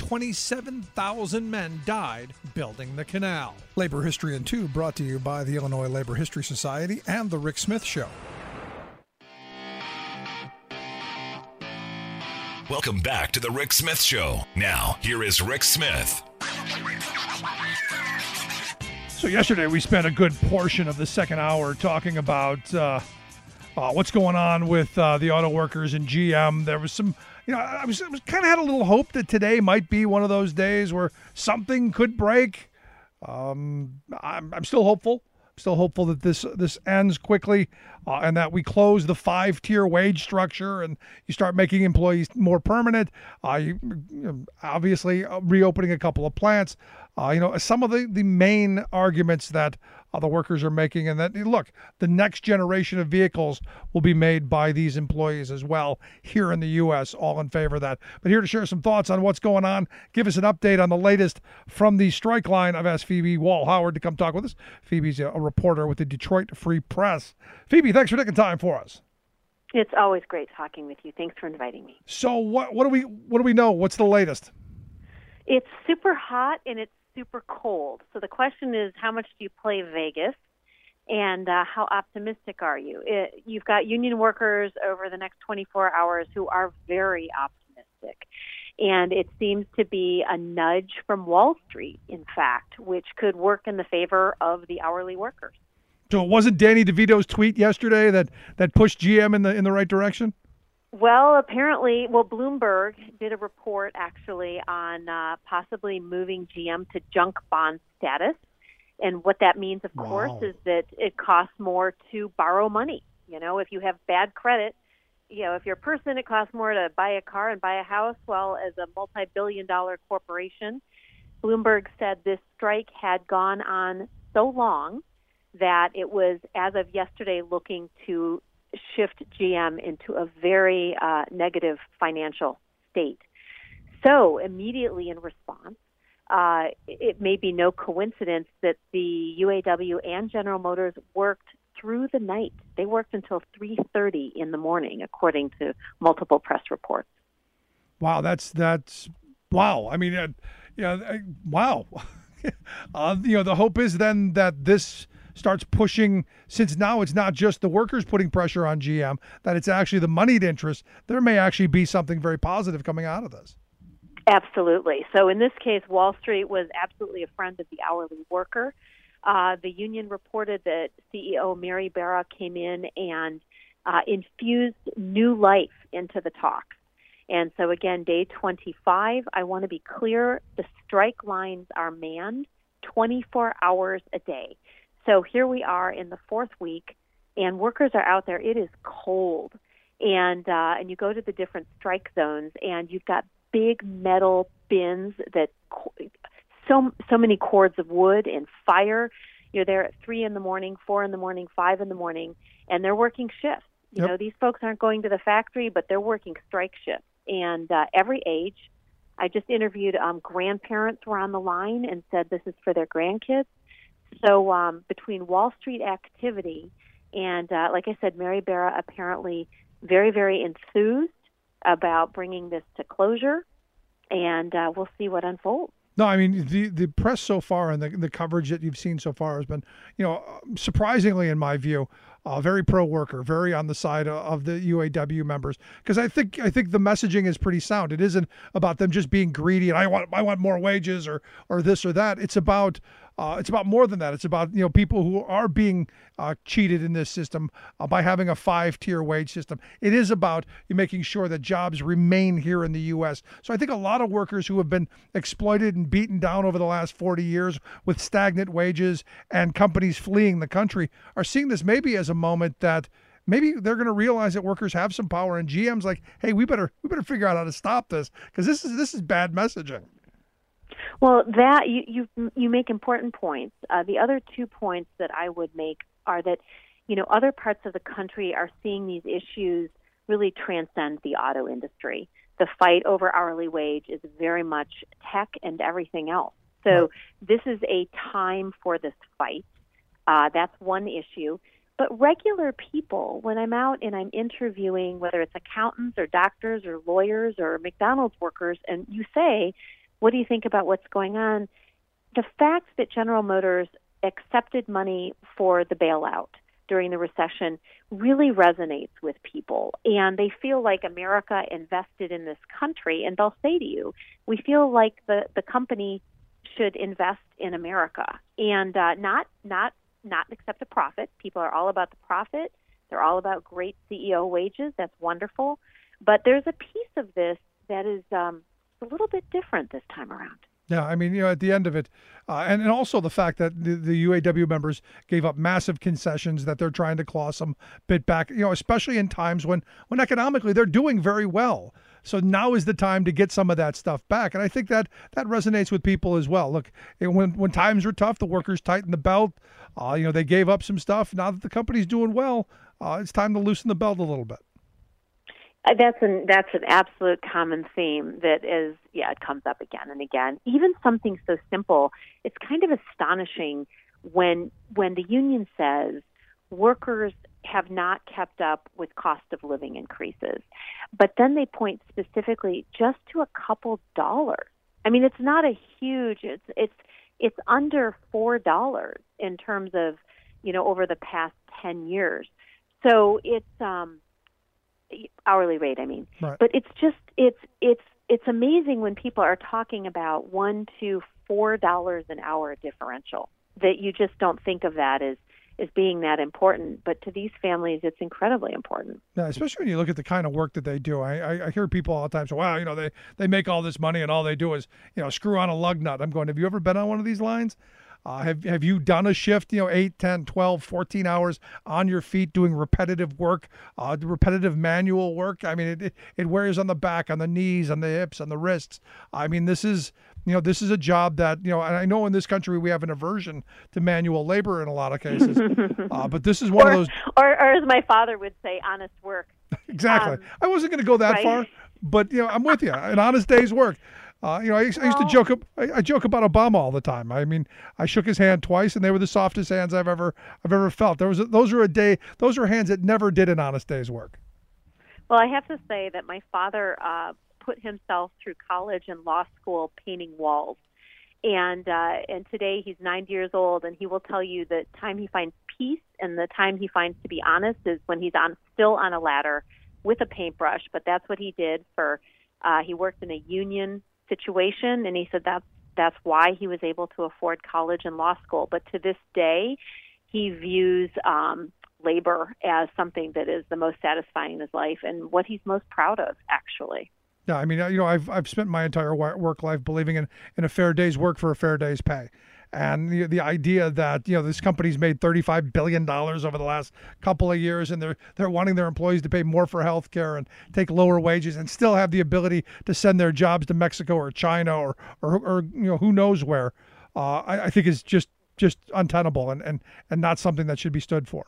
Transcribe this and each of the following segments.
27,000 men died building the canal. Labor History in 2 brought to you by the Illinois Labor History Society and The Rick Smith Show. Welcome back to The Rick Smith Show. Now, here is Rick Smith. So yesterday we spent a good portion of the second hour talking about what's going on with the auto workers and GM. There was some, I was kind of had a little hope that today might be one of those days where something could break. I'm still hopeful. Still hopeful that this ends quickly and that we close the 5-tier wage structure and you start making employees more permanent. Obviously, reopening a couple of plants. Some of the main arguments that the workers are making, and that, look, the next generation of vehicles will be made by these employees as well here in the U.S., all in favor of that. But here to share some thoughts on what's going on, give us an update on the latest from the strike line, I've asked Phoebe Wall-Howard to come talk with us. Phoebe's a reporter with the Detroit Free Press. Phoebe, thanks for taking time for us. It's always great talking with you. Thanks for inviting me. So what do we know? What's the latest? It's super hot and it's super cold. So the question is, how much do you play Vegas, and how optimistic are you? You've got union workers over the next 24 hours who are very optimistic, and it seems to be a nudge from Wall Street, in fact, which could work in the favor of the hourly workers. So it wasn't Danny DeVito's tweet yesterday that pushed GM in the right direction? Well, apparently, Bloomberg did a report actually on possibly moving GM to junk bond status. And what that means, of course, is that it costs more to borrow money. If you have bad credit, if you're a person, it costs more to buy a car and buy a house. Well, as a multi-billion-dollar corporation, Bloomberg said this strike had gone on so long that it was, as of yesterday, looking to shift GM into a very negative financial state. So immediately in response, it may be no coincidence that the UAW and General Motors worked through the night. They worked until 3:30 in the morning, according to multiple press reports. Wow, that's wow. I mean, wow. The hope is then that this starts pushing, since now it's not just the workers putting pressure on GM, that it's actually the moneyed interest. There may actually be something very positive coming out of this. Absolutely. So in this case, Wall Street was absolutely a friend of the hourly worker. The union reported that CEO Mary Barra came in and infused new life into the talks. And so again, day 25, I want to be clear, the strike lines are manned 24 hours a day. So here we are in the fourth week, and workers are out there. It is cold, and you go to the different strike zones, and you've got big metal bins that so many cords of wood and fire. You're there at 3 in the morning, 4 in the morning, 5 in the morning, and they're working shifts. These folks aren't going to the factory, but they're working strike shifts, and every age. I just interviewed grandparents were on the line and said this is for their grandkids. So between Wall Street activity and, like I said, Mary Barra apparently very, very enthused about bringing this to closure, and we'll see what unfolds. No, I mean, the press so far and the coverage that you've seen so far has been, surprisingly, in my view, very pro-worker, very on the side of the UAW members. Because I think the messaging is pretty sound. It isn't about them just being greedy and I want more wages or this or that. It's about more than that. It's about people who are being cheated in this system by having a 5-tier wage system. It is about making sure that jobs remain here in the U.S. So I think a lot of workers who have been exploited and beaten down over the last 40 years with stagnant wages and companies fleeing the country are seeing this maybe as a moment that maybe they're going to realize that workers have some power, and GM's like, hey, we better figure out how to stop this, because this is bad messaging. Well, that you make important points. The other 2 points that I would make are that, other parts of the country are seeing these issues really transcend the auto industry. The fight over hourly wage is very much tech and everything else. So this is a time for this fight. That's one issue. But regular people, when I'm out and I'm interviewing, whether it's accountants or doctors or lawyers or McDonald's workers, and you say, What do you think about what's going on? The fact that General Motors accepted money for the bailout during the recession really resonates with people. And they feel like America invested in this country. And they'll say to you, we feel like the company should invest in America and not accept a profit. People are all about the profit. They're all about great CEO wages. That's wonderful. But there's a piece of this that is a little bit different this time around. Yeah, I mean, at the end of it, and also the fact that the UAW members gave up massive concessions that they're trying to claw some bit back, especially in times when economically they're doing very well. So now is the time to get some of that stuff back. And I think that resonates with people as well. Look, when times were tough, the workers tightened the belt. They gave up some stuff. Now that the company's doing well, it's time to loosen the belt a little bit. That's an absolute common theme that is, it comes up again and again. Even something so simple, it's kind of astonishing when the union says workers have not kept up with cost of living increases. But then they point specifically just to a couple dollars. I mean, it's not a huge, it's under $4 in terms of, over the past 10 years. So it's, hourly rate, I mean. Right. But it's just it's amazing when people are talking about $1 to $4 an hour differential, that you just don't think of that as being that important. But to these families, it's incredibly important. Yeah, especially when you look at the kind of work that they do. I hear people all the time say, wow, they make all this money and all they do is, screw on a lug nut. I'm going, have you ever been on one of these lines? Have you done a shift, 8, 10, 12, 14 hours on your feet doing repetitive work, repetitive manual work? I mean, it wears on the back, on the knees, on the hips, on the wrists. I mean, this is a job that, and I know in this country we have an aversion to manual labor in a lot of cases, but this is one of those. Or as my father would say, honest work. Exactly. I wasn't going to go that far, but, I'm with you. An honest day's work. I used to joke. I joke about Obama all the time. I mean, I shook his hand twice, and they were the softest hands I've ever felt. Those are hands that never did an honest day's work. Well, I have to say that my father put himself through college and law school painting walls, and today he's 90 years old, and he will tell you the time he finds peace and the time he finds to be honest is when he's still on a ladder with a paintbrush. But that's what he did for. He worked in a union situation, and he said that's why he was able to afford college and law school. But to this day, he views labor as something that is the most satisfying in his life and what he's most proud of, actually. Yeah, I mean, I've spent my entire work life believing in a fair day's work for a fair day's pay. And the idea that, this company's made $35 billion over the last couple of years, and they're wanting their employees to pay more for health care and take lower wages and still have the ability to send their jobs to Mexico or China or who knows where, I think is just untenable and not something that should be stood for.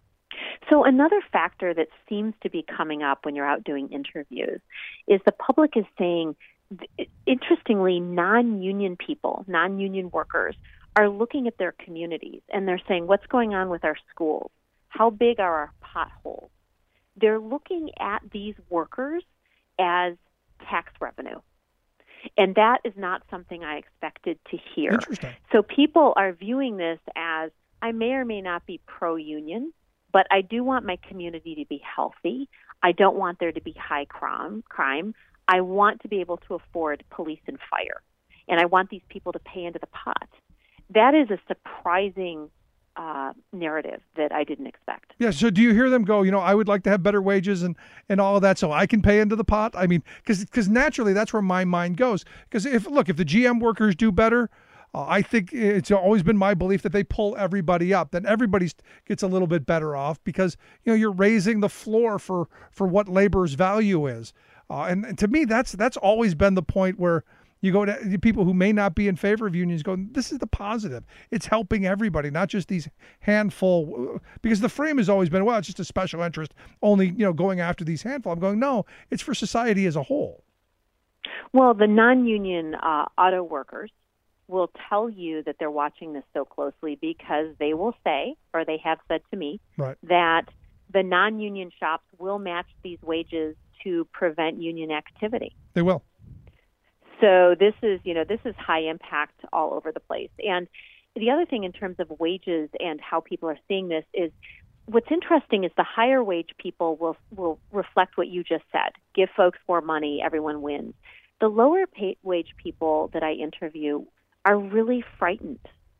So another factor that seems to be coming up when you're out doing interviews is the public is saying, interestingly, non-union people, non-union workers are looking at their communities and they're saying, what's going on with our schools? How big are our potholes? They're looking at these workers as tax revenue. And that is not something I expected to hear. Interesting. So people are viewing this as, I may or may not be pro-union, but I do want my community to be healthy. I don't want there to be high crime. I want to be able to afford police and fire. And I want these people to pay into the pot. That is a surprising narrative that I didn't expect. Yeah. So do you hear them go, I would like to have better wages and all of that so I can pay into the pot? I mean, because naturally that's where my mind goes. Because if the GM workers do better, I think it's always been my belief that they pull everybody up, then everybody gets a little bit better off because, you're raising the floor for what labor's value is. And to me, that's always been the point where you go to people who may not be in favor of unions go, this is the positive. It's helping everybody, not just these handful, because the frame has always been, well, it's just a special interest only, going after these handful. I'm going, no, it's for society as a whole. Well, the non-union auto workers will tell you that they're watching this so closely because they will say, or they have said to me, right, that the non-union shops will match these wages to prevent union activity. They will. So this is high impact all over the place. And the other thing in terms of wages and how people are seeing this is what's interesting is the higher wage people will reflect what you just said. Give folks more money, everyone wins. The lower wage people that I interview are really frightened.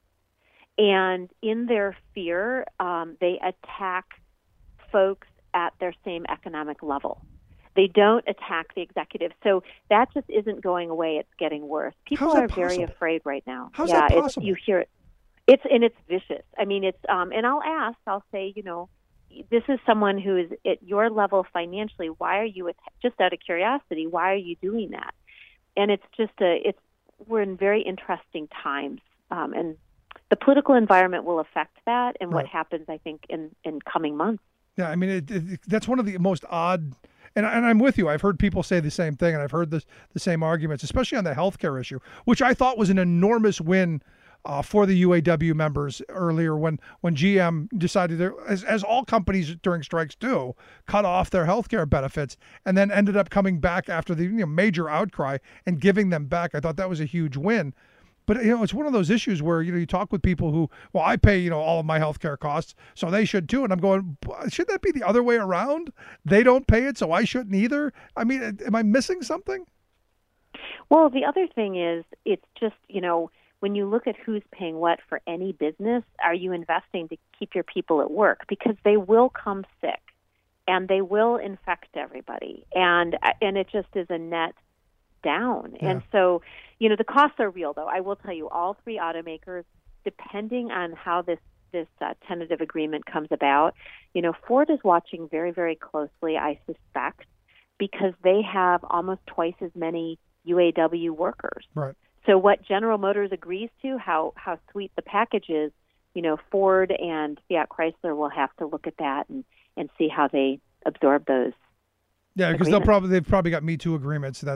And in their fear, they attack folks at their same economic level. They don't attack the executives. So that just isn't going away. It's getting worse. People are very afraid right now. How's that possible? You hear it. It's vicious. I mean, and I'll say, this is someone who is at your level financially. Why are you, just out of curiosity, why are you doing that? And it's just we're in very interesting times. And the political environment will affect that and what happens, I think, in coming months. Yeah, I mean, that's one of the most odd, and I'm with you. I've heard people say the same thing, and I've heard the same arguments, especially on the healthcare issue, which I thought was an enormous win for the UAW members earlier when GM decided, as all companies during strikes do, cut off their healthcare benefits, and then ended up coming back after the major outcry and giving them back. I thought that was a huge win. But it's one of those issues where you talk with people who, well, I pay all of my healthcare costs, so they should too. And I'm going, should that be the other way around? They don't pay it, so I shouldn't either. I mean, am I missing something? Well, the other thing is, it's just when you look at who's paying what for any business, are you investing to keep your people at work? Because they will come sick, and they will infect everybody, and it just is a net down. Yeah. And so, the costs are real, though. I will tell you, all three automakers, depending on how this tentative agreement comes about, Ford is watching very, very closely, I suspect, because they have almost twice as many UAW workers. Right. So what General Motors agrees to, how sweet the package is, Ford and Fiat Chrysler will have to look at that and see how they absorb those. Yeah, because they've probably got Me Too agreements that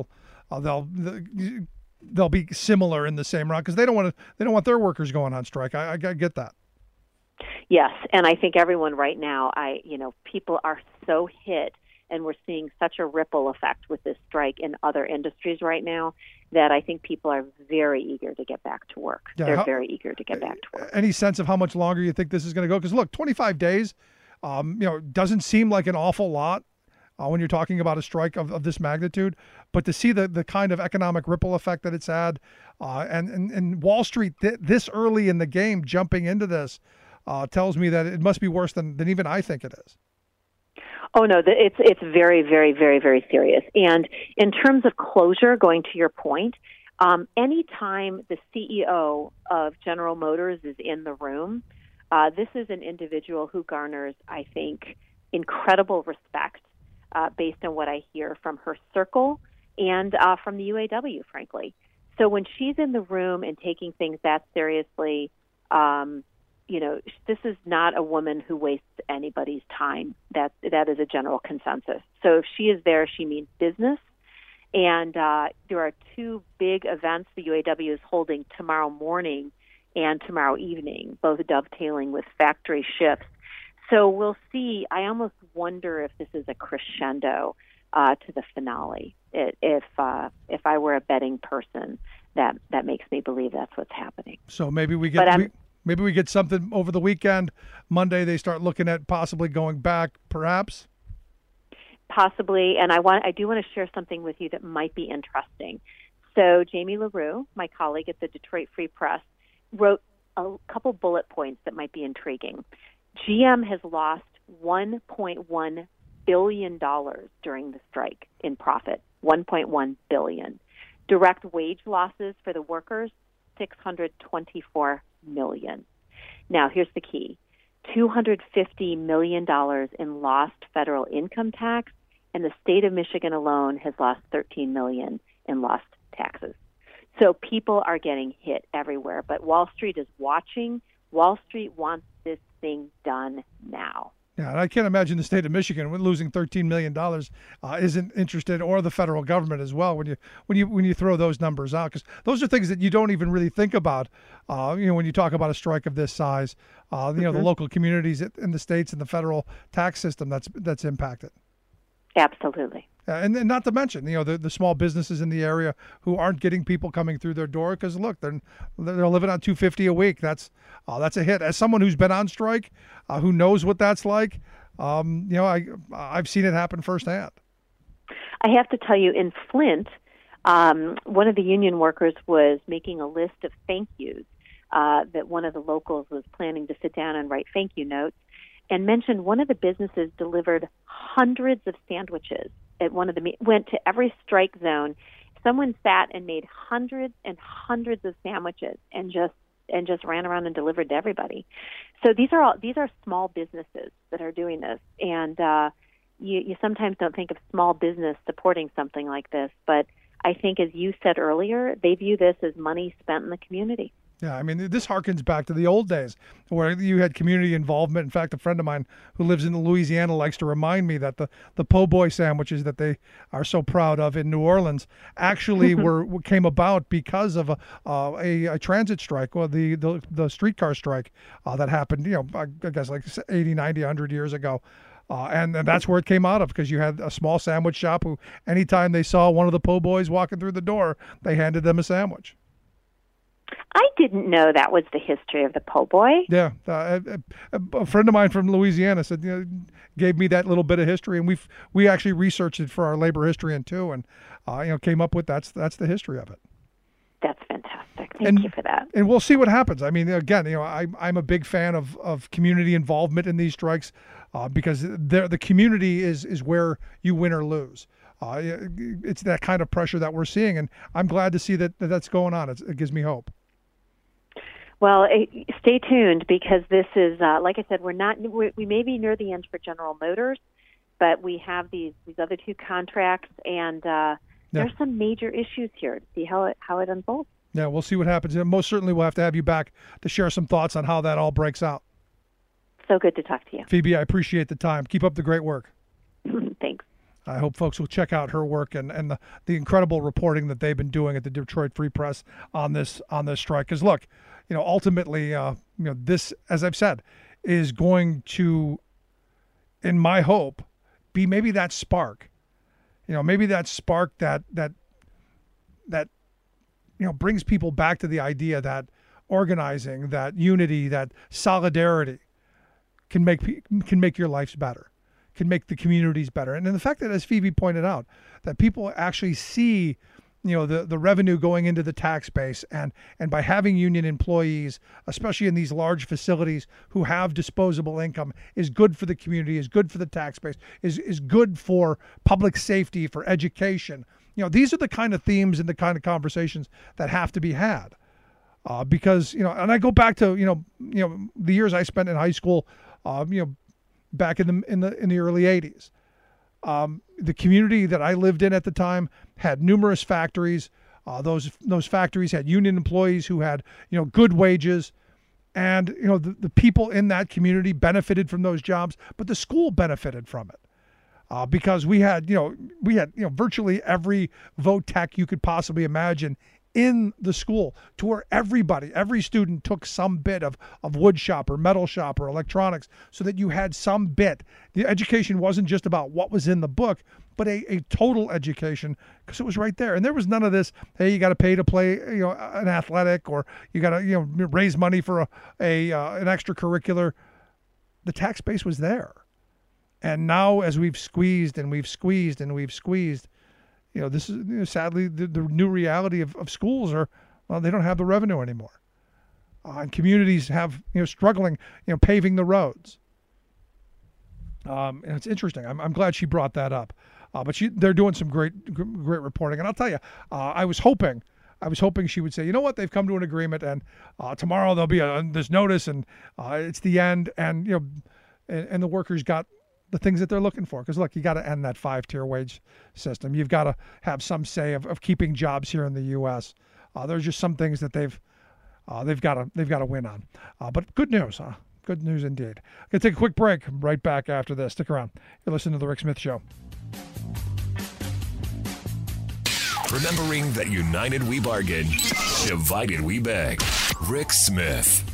they'll be similar in the same route because they don't want their workers going on strike. I get that. Yes, and I think everyone right now, people are so hit, and we're seeing such a ripple effect with this strike in other industries right now that I think people are very eager to get back to work. Yeah, they're very eager to get back to work. Any sense of how much longer you think this is going to go? Because look, 25 days, doesn't seem like an awful lot. When you're talking about a strike of this magnitude, but to see the kind of economic ripple effect that it's had, and Wall Street this early in the game jumping into this tells me that it must be worse than even I think it is. Oh no, it's very, very, very, very serious. And in terms of closure, going to your point, anytime the CEO of General Motors is in the room, this is an individual who garners, I think, incredible respect. Based on what I hear from her circle and from the UAW, frankly. So when she's in the room and taking things that seriously, this is not a woman who wastes anybody's time. That is a general consensus. So if she is there, she means business. And there are two big events the UAW is holding tomorrow morning and tomorrow evening, both dovetailing with factory shifts. So we'll see. I almost wonder if this is a crescendo to the finale. If I were a betting person, that makes me believe that's what's happening. So maybe we get something over the weekend. Monday they start looking at possibly going back, perhaps. Possibly, and I do want to share something with you that might be interesting. So Jamie LaRue, my colleague at the Detroit Free Press, wrote a couple bullet points that might be intriguing. GM has lost $1.1 billion during the strike in profit, $1.1 billion. Direct wage losses for the workers, $624 million. Now, here's the key. $250 million in lost federal income tax, and the state of Michigan alone has lost $13 million in lost taxes. So people are getting hit everywhere, but Wall Street is watching. Wall Street wants this thing done now. Yeah, and I can't imagine the state of Michigan losing $13 million isn't interested, or the federal government as well. When you throw those numbers out, because those are things that you don't even really think about. When you talk about a strike of this size, the local communities in the states and the federal tax system that's impacted. Absolutely. And not to mention, the small businesses in the area who aren't getting people coming through their door because look, they're living on $250 a week. That's a hit. As someone who's been on strike, who knows what that's like, I've seen it happen firsthand. I have to tell you, in Flint, one of the union workers was making a list of thank yous that one of the locals was planning to sit down and write thank you notes, and mentioned one of the businesses delivered hundreds of sandwiches at one of the went to every strike zone. Someone sat and made hundreds and hundreds of sandwiches and just ran around and delivered to everybody. So these are small businesses that are doing this, and you sometimes don't think of small business supporting something like this, but I think, as you said earlier, they view this as money spent in the community. Yeah, I mean, this harkens back to the old days where you had community involvement. In fact, a friend of mine who lives in Louisiana likes to remind me that the po' boy sandwiches that they are so proud of in New Orleans actually came about because of a transit strike, or the streetcar strike that happened, I guess like 80, 90, 100 years ago. And that's where it came out of, because you had a small sandwich shop who, anytime they saw one of the po' boys walking through the door, they handed them a sandwich. I didn't know that was the history of the po' boy. Yeah, a friend of mine from Louisiana said, gave me that little bit of history, and we actually researched it for our labor historian too, and came up with that's the history of it. That's fantastic. Thank you for that. And we'll see what happens. I mean, again, I'm a big fan of community involvement in these strikes because the community is where you win or lose. It's that kind of pressure that we're seeing, and I'm glad to see that's going on. It gives me hope. Well, stay tuned, because this is, like I said, we may be near the end for General Motors, but we have these other two contracts, and there's some major issues here to see how it unfolds. Yeah, we'll see what happens. And most certainly we'll have to have you back to share some thoughts on how that all breaks out. So good to talk to you. Phoebe, I appreciate the time. Keep up the great work. Thanks. I hope folks will check out her work and the incredible reporting that they've been doing at the Detroit Free Press on this strike. Because look, ultimately, this, as I've said, is going to, in my hope, be maybe that spark. Maybe that spark that brings people back to the idea that organizing, that unity, that solidarity can make your lives better, can make the communities better. And then the fact that, as Phoebe pointed out, that people actually see the revenue going into the tax base, and by having union employees, especially in these large facilities who have disposable income, is good for the community, is good for the tax base, is good for public safety, for education. These are the kind of themes and the kind of conversations that have to be had. Because, and I go back to, the years I spent in high school, back in the early 80s. The community that I lived in at the time had numerous factories. Those factories had union employees who had, good wages, and, the people in that community benefited from those jobs, but the school benefited from it. Because we had virtually every vote tech you could possibly imagine in the school, to where every student took some bit of wood shop or metal shop or electronics, so that you had some bit. The education wasn't just about what was in the book, but a total education, because it was right there. And there was none of this, hey, you got to pay to play, an athletic, or you got to, raise money for an extracurricular. The tax base was there. And now, as we've squeezed and we've squeezed and we've squeezed, this is sadly the new reality of schools they don't have the revenue anymore. And communities have, struggling, paving the roads. And it's interesting. I'm glad she brought that up. But they're doing some great reporting. And I'll tell you, I was hoping she would say, you know what, they've come to an agreement, and tomorrow there'll be this notice, and it's the end, and and the workers got the things that they're looking for. Because look, you got to end that 5-tier wage system. You've got to have some say of keeping jobs here in the U.S. There's just some things that they've got to win on. But good news, good news indeed. I'm gonna take a quick break. I'm right back after this. Stick around. You're listening to the Rick Smith Show. Remembering that united we bargain, divided we beg. Rick Smith.